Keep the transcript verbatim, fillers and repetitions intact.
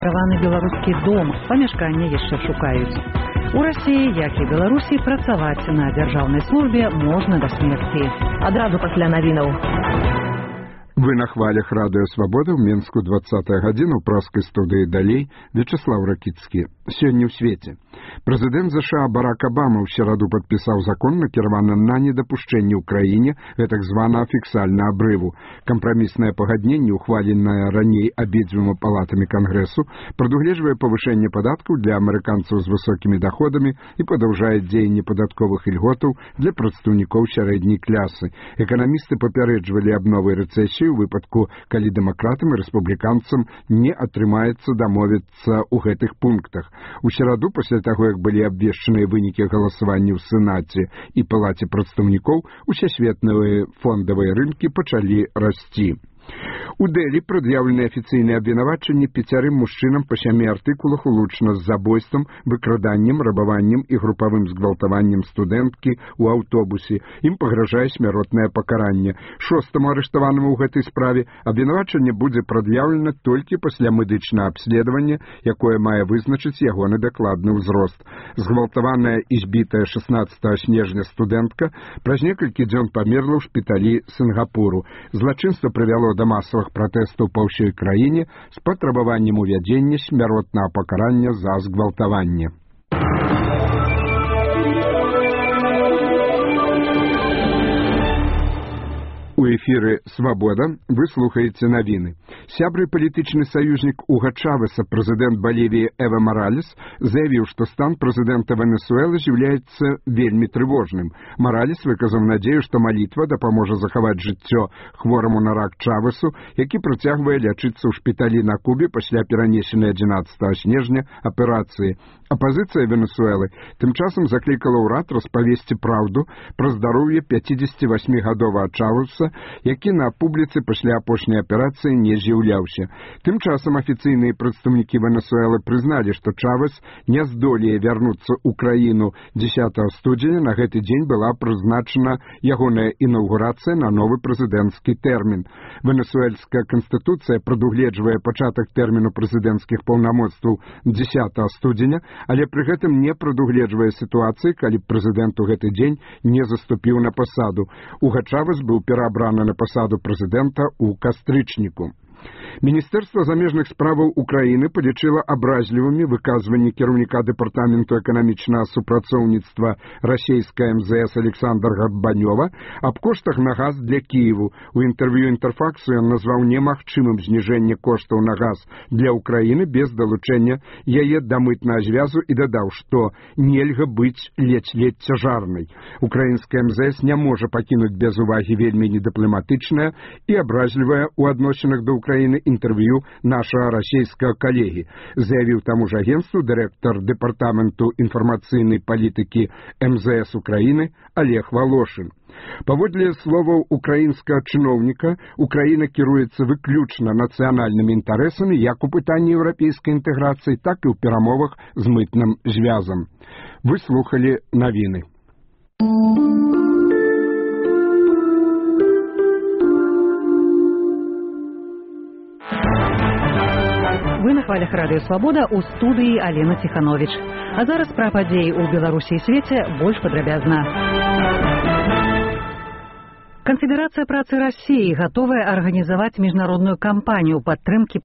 Праваны беларускі дом, памяшканне яшчэ шукаюць. У Расіі, як і Беларусі, працаваць на дзяржаўнай службе можна да смерці. Адразу пасля навінаў. Вы на хвалях Радыё Свабода ў Менску двадцатая гадзіна ў праскай студыі далей Вячеслав Ракіцкі. Сёння ў свеце. Прэзідэнт ЗША Барак Абама ў сераду падпісаў закон, накіраваны на недапушчэнне ў краіне гэтак званага фіксальнага абрыву. Кампраміснае пагадненне, ухваленае раней абедзвюма палатамі Кангрэсу, прадугледжвае павышэнне падаткаў для амерыканцаў з высокімі даходамі і падаўжае дзеянне падатковых ільготаў для прадстаўнікоў сярэдняй клясы. Эканамісты папярэджвалі аб новай рэцэсіі у выпадку, калі дэмакратам і рэспубліканцам не атрымаецца дамовіцца ў гэтых пунктах. У сераду, пасля таго, як былі абвешчаныя вынікі галасавання ў Сенаце і Палаце прадстаўнікоў, усесветныя фондавыя рынкі пачалі расці. У Дэлі прад'яўлены афіцыйныя абвінавачанні пяцярым мужчынам па сямі артыкулах улучана з забойствам, выкраданнем, рабаваннем і групавым згвалтаваннем студэнткі ў аўтобусе. Ім пагражае смяротнае пакаранне. Шостаму арыштаванаму ў гэтай справе абвінавачанне будзе прад'яўлена толькі пасля медычнага абследавання, якое мае вызначыць ягоны дакладны ўзрост. Згвалтаваная і збітая шаснаццатага снежня студэнтка праз некалькі дзён памерла ў шпіталі Сінгапуру. Злачынства прывяло да масавых пратэстаў па ўсёй краіне з патрабаваннем увядзення смяротнага пакарання за згвалтаванне. У эфіры «Свабода» вы слухаеце навіны. Сябры палітычны саюзнік Уга Чавеса, прэзідэнт Балівіі Эва Маралес, заявіў, што стан прэзідэнта Венесуэлы з'яўляецца вельмі трывожным. Маралес выказаў надзею, што малітва дапаможа захаваць жыццё хвораму на рак Чавесу, які працягвае лячыцца ў шпіталі на Кубе пасля перанесенай адзінаццатага снежня аперацыі. Апазіцыя Венесуэлы тым часам заклікала ўрад распавесці праўду пра здароўе пяцідзесяцівасьмігадовага Чавеса, які на публіцы пасля апошняй аперацыі не з'яўляўся. Тым часам афіцыйныя прадстаўнікі Венесуэлы прызналі, што Чавес не здолее вярнуцца ў краіну дзесятага студзеня. На гэты дзень была прызначана ягоная інаўгурацыя на новы прэзідэнцкі тэрмін. Венесуэльская канстытуцыя прадугледжвае пачатак тэрміну прэзідэнцкіх паўнамоцтваў дзесятага студзеня, але пры гэтым не прадугледжвае сітуацыі, калі прэзідэнт у гэты дзень не заступіў на пасаду. Уга Чавес быў пераабраны на пасаду прэзідэнта ў кастрычніку. Міністэрства замежных справаў Украіны палічыла абразлівымі выказванні кіраўніка дэпартаменту эканамічнага супрацоўніцтва расійскай эм зэ эс Александра Гарбанёва аб коштах на газ для Кіеву. У інтэрв'ю Інтэрфаксу ён назваў немагчымым зніжэнне коштаў на газ для Украіны без далучэння яе да мытнага звязу і дадаў, што нельга быць ледзь-ледзь цяжарнай. Украінская эм зэ эс не можа пакінуць без увагі вельмі недыпламатычнае і абразлівае ў адносінах да Украіны інтэрв'ю нашага расійскага калегі, заявіў таму ж агенцтву дырэктар дэпартаменту інфармацыйнай палітыкі эм зэ эс Украіны Олег Волошин. Паводле словаў украінскага чыноўніка, Украіна кіруецца выключна нацыянальнымі інтарэсамі як у пытанні еўрапейскай інтэграцыі, так і ў перамовах з мытным звязам. Вы слухалі навіны. Вы на хвалях Радыё Свабода, у студыі Алена Ціхановіч. А зараз пра падзеі ў Беларусі і свеце больш падрабязна. Канфедэрацыя працы Расіі гатовая арганізаваць міжнародную кампанію падтрымкі